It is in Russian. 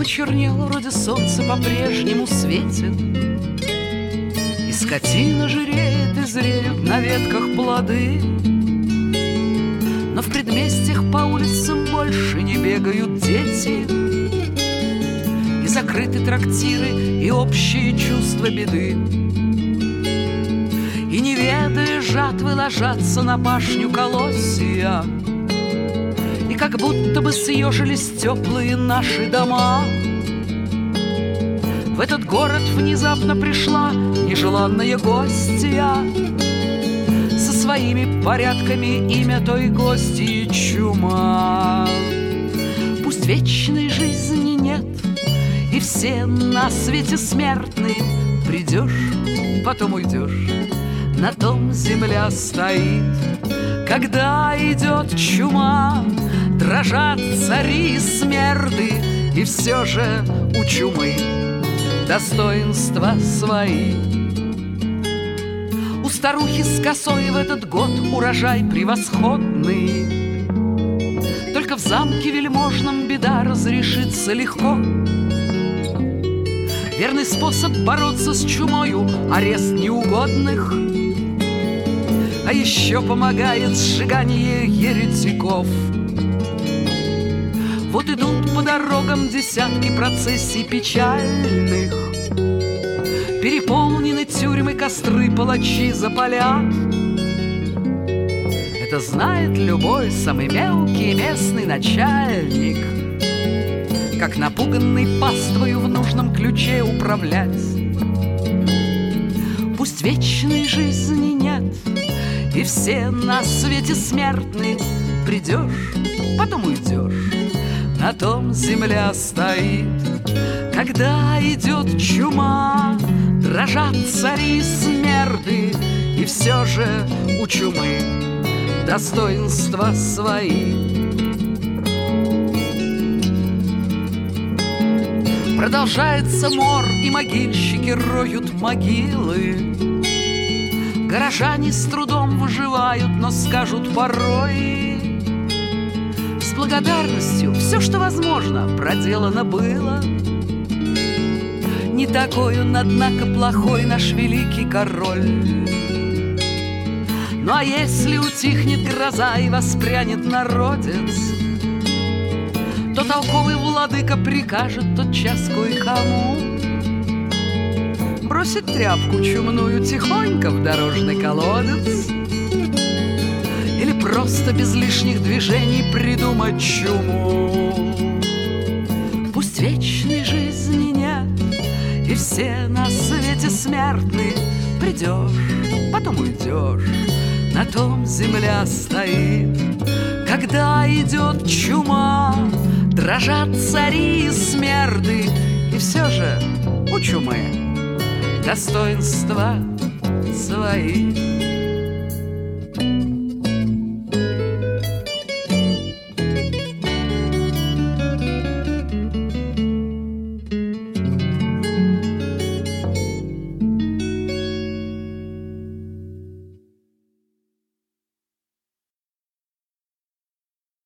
почернел, вроде солнце по-прежнему светит, и скотина жиреет, и зреют на ветках плоды. Но в предместьях по улицам больше не бегают дети, и закрыты трактиры, и общие чувства беды. И не ведая жатвы ложатся на пашню колосья, и как будто бы съежились теплые наши дома. В этот город внезапно пришла нежеланная гостья, со своими порядками имя той гостьи чума. Пусть вечной жизни нет, и все на свете смертны. Придешь, потом уйдешь, на том земля стоит. Когда идет чума, дрожат цари и смерды, и все же у чумы достоинства свои. У старухи с косой в этот год урожай превосходный, только в замке вельможном беда разрешится легко. Верный способ бороться с чумою — арест неугодных, а еще помогает сжигание еретиков. Вот идут по дорогам десятки процессий печальных, переполнены тюрьмы, костры палачи запалят. Это знает любой самый мелкий местный начальник, как напуганный паствою в нужном ключе управлять. Пусть вечной жизни нет, и все на свете смертны. Придешь, потом уйдешь, на том земля стоит. Когда идет чума, дрожат цари и смерды, и все же у чумы достоинства свои. Продолжается мор, и могильщики роют могилы. Горожане с трудом выживают, но скажут порой: с благодарностью все, что возможно, проделано было. Не такой он, однако, плохой наш великий король. Ну а если утихнет гроза и воспрянет народец, то толковый владыка прикажет тотчас кое-кому бросить тряпку чумную тихонько в дорожный колодец, или просто без лишних движений придумать чуму. Пусть вечной жизни нет, и все на свете смертны. Придешь, потом уйдешь, на том земля стоит. Когда идет чума, дрожат цари и смерды, и все же у чумы достоинства свои.